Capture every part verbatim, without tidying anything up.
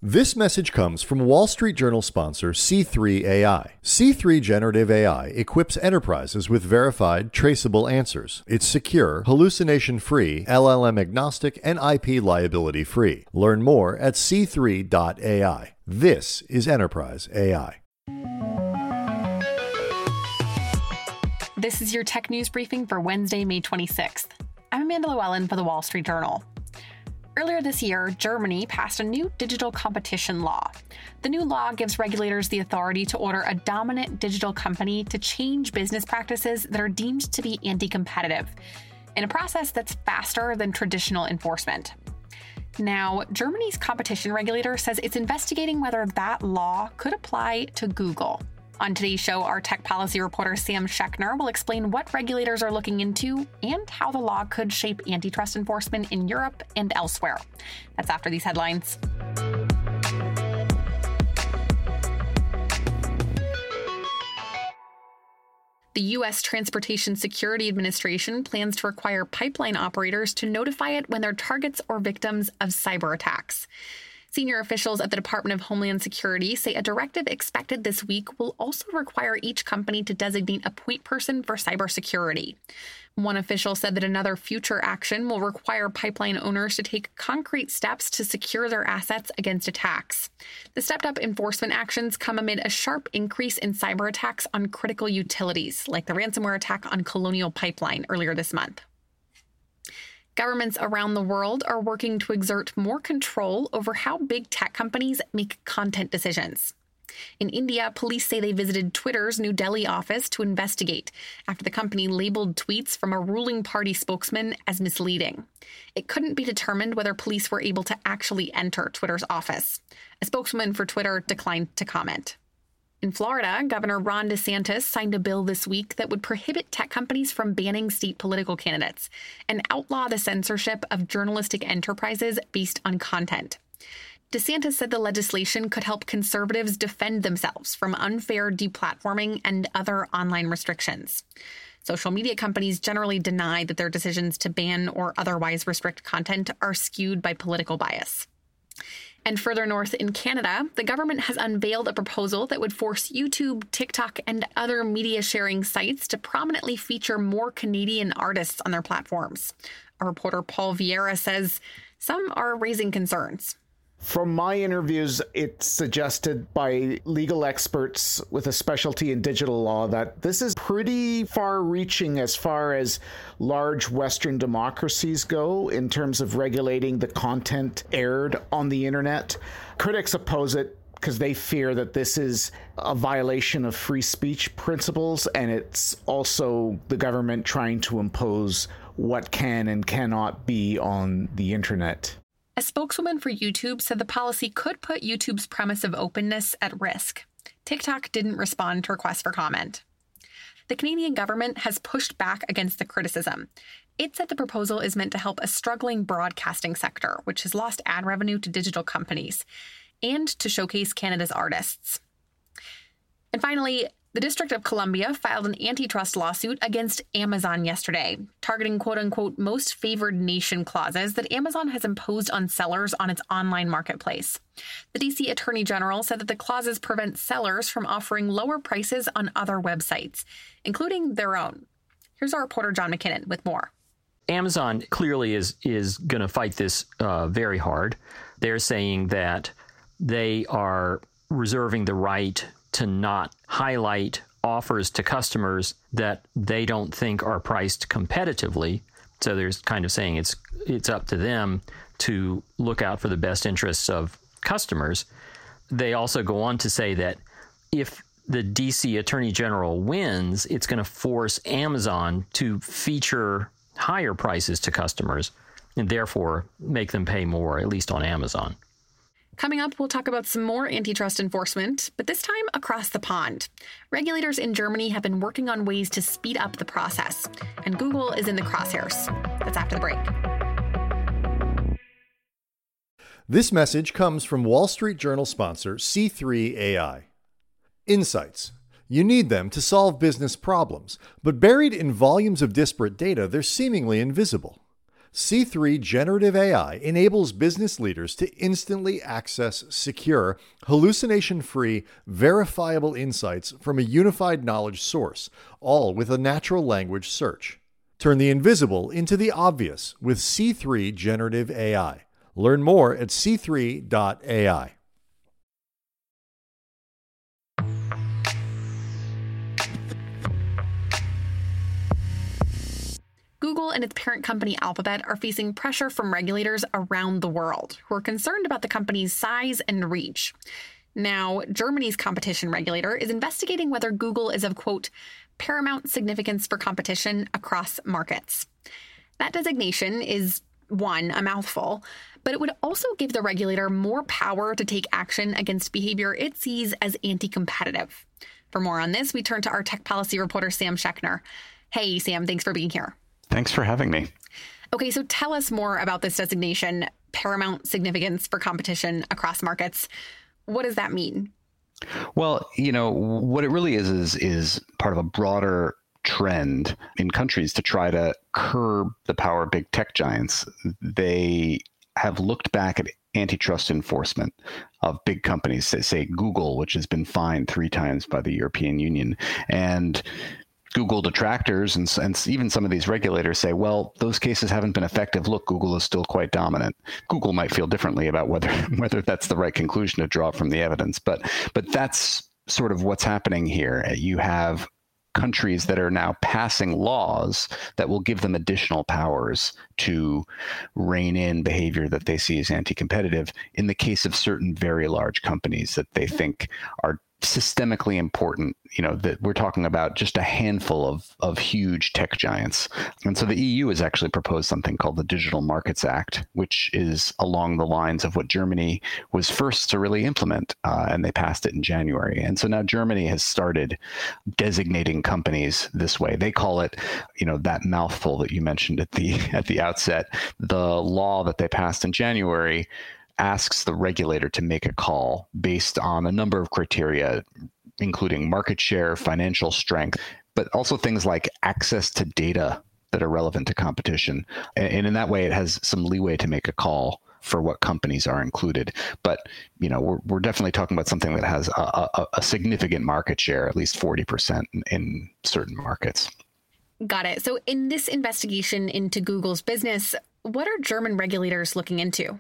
This message comes from Wall Street Journal sponsor C three A I. C three Generative A I equips enterprises with verified, traceable answers. It's secure, hallucination-free, L L M-agnostic, and I P liability-free. Learn more at c three dot a i. This is Enterprise A I. This is your tech news briefing for Wednesday, May twenty-sixth. I'm Amanda Llewellyn for the Wall Street Journal. Earlier this year, Germany passed a new digital competition law. The new law gives regulators the authority to order a dominant digital company to change business practices that are deemed to be anti-competitive, in a process that's faster than traditional enforcement. Now, Germany's competition regulator says it's investigating whether that law could apply to Google. On today's show, our tech policy reporter Sam Schechner will explain what regulators are looking into and how the law could shape antitrust enforcement in Europe and elsewhere. That's after these headlines. The U S Transportation Security Administration plans to require pipeline operators to notify it when they're targets or victims of cyber attacks. Senior officials at the Department of Homeland Security say a directive expected this week will also require each company to designate a point person for cybersecurity. One official said that another future action will require pipeline owners to take concrete steps to secure their assets against attacks. The stepped-up enforcement actions come amid a sharp increase in cyber attacks on critical utilities, like the ransomware attack on Colonial Pipeline earlier this month. Governments around the world are working to exert more control over how big tech companies make content decisions. In India, police say they visited Twitter's New Delhi office to investigate after the company labeled tweets from a ruling party spokesman as misleading. It couldn't be determined whether police were able to actually enter Twitter's office. A spokesman for Twitter declined to comment. In Florida, Governor Ron DeSantis signed a bill this week that would prohibit tech companies from banning state political candidates and outlaw the censorship of journalistic enterprises based on content. DeSantis said the legislation could help conservatives defend themselves from unfair deplatforming and other online restrictions. Social media companies generally deny that their decisions to ban or otherwise restrict content are skewed by political bias. And further north in Canada, the government has unveiled a proposal that would force YouTube, TikTok, and other media sharing sites to prominently feature more Canadian artists on their platforms. Our reporter Paul Vieira says some are raising concerns. From my interviews, it's suggested by legal experts with a specialty in digital law that this is pretty far-reaching as far as large Western democracies go in terms of regulating the content aired on the internet. Critics oppose it because they fear that this is a violation of free speech principles, and it's also the government trying to impose what can and cannot be on the internet. A spokeswoman for YouTube said the policy could put YouTube's premise of openness at risk. TikTok didn't respond to requests for comment. The Canadian government has pushed back against the criticism. It said the proposal is meant to help a struggling broadcasting sector, which has lost ad revenue to digital companies, and to showcase Canada's artists. And finally, the District of Columbia filed an antitrust lawsuit against Amazon yesterday, targeting quote-unquote most favored nation clauses that Amazon has imposed on sellers on its online marketplace. The D C Attorney General said that the clauses prevent sellers from offering lower prices on other websites, including their own. Here's our reporter John McKinnon with more. Amazon clearly is is going to fight this uh, very hard. They're saying that they are reserving the right to not highlight offers to customers that they don't think are priced competitively. So there's kind of saying it's it's up to them to look out for the best interests of customers. They also go on to say that if the D C Attorney General wins, it's going to force Amazon to feature higher prices to customers and therefore make them pay more, at least on Amazon. Coming up, we'll talk about some more antitrust enforcement, but this time across the pond. Regulators in Germany have been working on ways to speed up the process, and Google is in the crosshairs. That's after the break. This message comes from Wall Street Journal sponsor C three A I. Insights. You need them to solve business problems, but buried in volumes of disparate data, they're seemingly invisible. C three Generative A I enables business leaders to instantly access secure, hallucination-free, verifiable insights from a unified knowledge source, all with a natural language search. Turn the invisible into the obvious with C three Generative A I. Learn more at c three dot a i. Google and its parent company Alphabet are facing pressure from regulators around the world who are concerned about the company's size and reach. Now, Germany's competition regulator is investigating whether Google is of, quote, paramount significance for competition across markets. That designation is, one, a mouthful, but it would also give the regulator more power to take action against behavior it sees as anti-competitive. For more on this, we turn to our tech policy reporter, Sam Schechner. Hey, Sam, thanks for being here. Thanks for having me. Okay, so tell us more about this designation, paramount significance for competition across markets. What does that mean? Well, you know, what it really is, is, is part of a broader trend in countries to try to curb the power of big tech giants. They have looked back at antitrust enforcement of big companies, say, say Google, which has been fined three times by the European Union. And Google detractors and, and even some of these regulators say, well, those cases haven't been effective. Look, Google is still quite dominant. Google might feel differently about whether whether that's the right conclusion to draw from the evidence. But but that's sort of what's happening here. You have countries that are now passing laws that will give them additional powers to rein in behavior that they see as anti-competitive in the case of certain very large companies that they think are systemically important. You know, that we're talking about just a handful of, of huge tech giants. And so the E U has actually proposed something called the Digital Markets Act, which is along the lines of what Germany was first to really implement, uh, and they passed it in January. And so now Germany has started designating companies this way. They call it, you know, that mouthful that you mentioned at the at the outset. The law that they passed in January asks the regulator to make a call based on a number of criteria, including market share, financial strength, but also things like access to data that are relevant to competition. And in that way, it has some leeway to make a call for what companies are included. But, you know, we're, we're definitely talking about something that has a, a, a significant market share, at least forty percent in, in certain markets. Got it. So in this investigation into Google's business, what are German regulators looking into?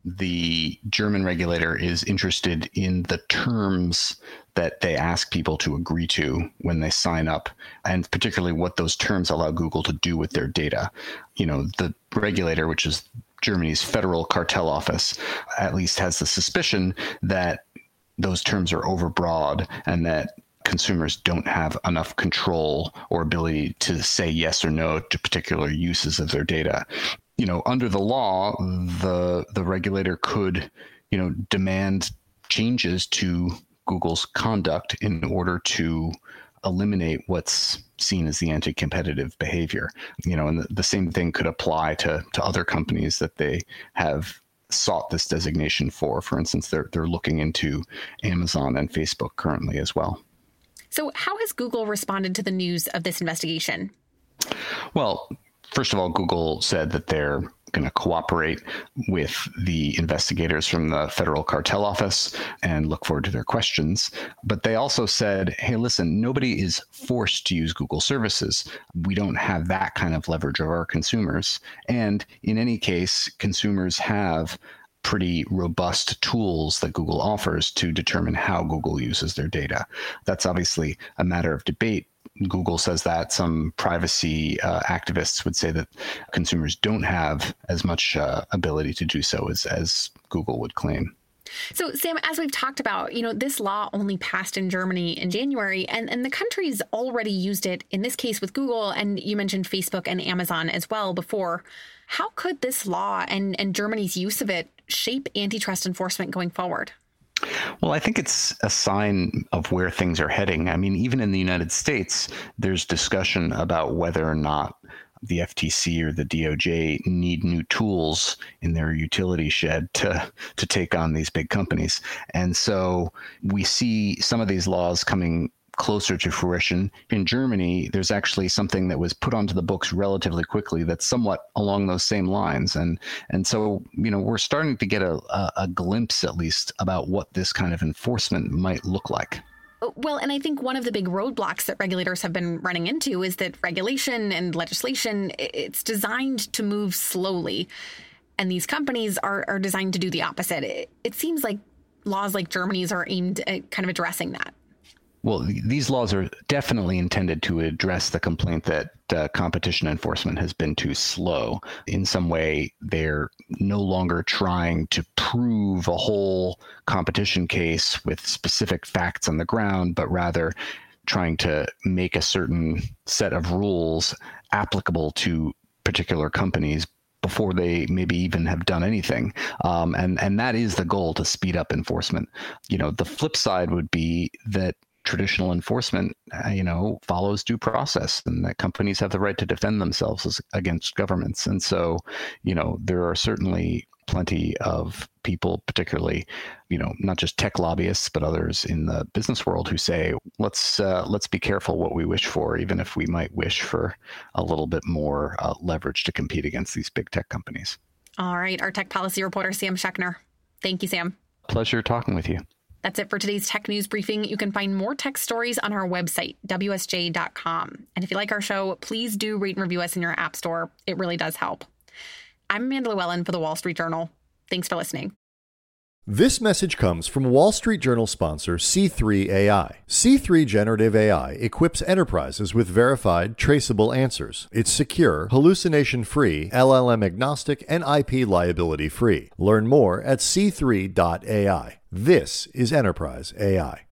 The German regulator is interested in the terms that they ask people to agree to when they sign up, and particularly what those terms allow Google to do with their data. You know, the regulator, which is Germany's Federal Cartel Office, at least has the suspicion that those terms are overbroad and that consumers don't have enough control or ability to say yes or no to particular uses of their data. You know, under the law, the the regulator could, you know, demand changes to Google's conduct in order to eliminate what's seen as the anti-competitive behavior. You know, and the, the same thing could apply to to other companies that they have sought this designation for. For instance, they're they're looking into Amazon and Facebook currently as well. So how has Google responded to the news of this investigation? Well, first of all, Google said that they're going to cooperate with the investigators from the Federal Cartel Office and look forward to their questions. But they also said, hey, listen, nobody is forced to use Google services. We don't have that kind of leverage over our consumers. And in any case, consumers have pretty robust tools that Google offers to determine how Google uses their data. That's obviously a matter of debate. Google says that. Some privacy uh, activists would say that consumers don't have as much uh, ability to do so as, as Google would claim. So, Sam, as we've talked about, you know, this law only passed in Germany in January, and, and the country's already used it, in this case with Google, and you mentioned Facebook and Amazon as well before. How could this law and, and Germany's use of it shape antitrust enforcement going forward? Well, I think it's a sign of where things are heading. I mean, even in the United States, there's discussion about whether or not the F T C or the D O J need new tools in their utility shed to to take on these big companies. And so we see some of these laws coming closer to fruition. In Germany, there's actually something that was put onto the books relatively quickly that's somewhat along those same lines. And and so, you know, we're starting to get a, a, a glimpse, at least, about what this kind of enforcement might look like. Well, and I think one of the big roadblocks that regulators have been running into is that regulation and legislation, it's designed to move slowly. And these companies are, are designed to do the opposite. It, it seems like laws like Germany's are aimed at kind of addressing that. Well, these laws are definitely intended to address the complaint that uh, competition enforcement has been too slow. In some way, they're no longer trying to prove a whole competition case with specific facts on the ground, but rather trying to make a certain set of rules applicable to particular companies before they maybe even have done anything. Um, and, and that is the goal, to speed up enforcement. You know, the flip side would be that traditional enforcement, uh, you know, follows due process, and that companies have the right to defend themselves as, against governments. And so, you know, there are certainly plenty of people, particularly, you know, not just tech lobbyists, but others in the business world, who say, let's uh, let's be careful what we wish for, even if we might wish for a little bit more uh, leverage to compete against these big tech companies. All right. Our tech policy reporter, Sam Schechner. Thank you, Sam. Pleasure talking with you. That's it for today's Tech News Briefing. You can find more tech stories on our website, W S J dot com. And if you like our show, please do rate and review us in your app store. It really does help. I'm Amanda Llewellyn for the Wall Street Journal. Thanks for listening. This message comes from Wall Street Journal sponsor C three A I. C three Generative A I equips enterprises with verified, traceable answers. It's secure, hallucination-free, L L M-agnostic, and I P liability-free. Learn more at C three dot A I. This is Enterprise A I.